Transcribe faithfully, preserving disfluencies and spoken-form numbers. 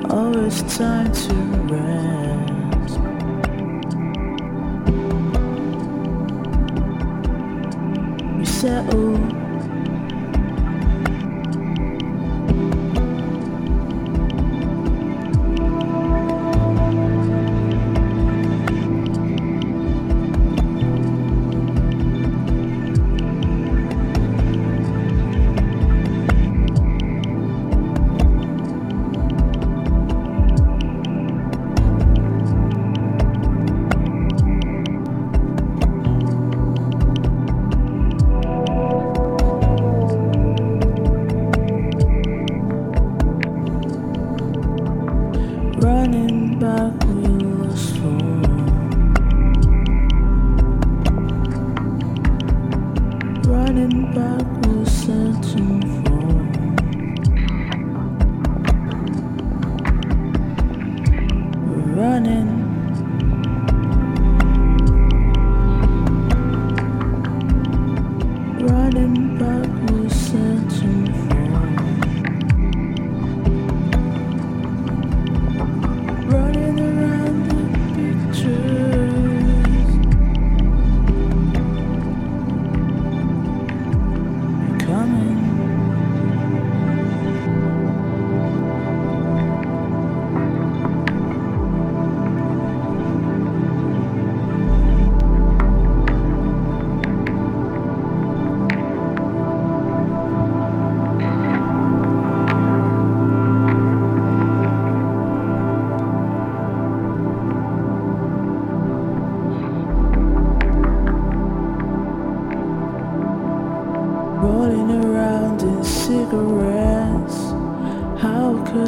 Oh, it's time to rest. We settle. Running back, we lost form. Running back, we're searching for. We're running. Running back, we're searching for. Running around the pictures. You're coming. Rolling around in cigarettes.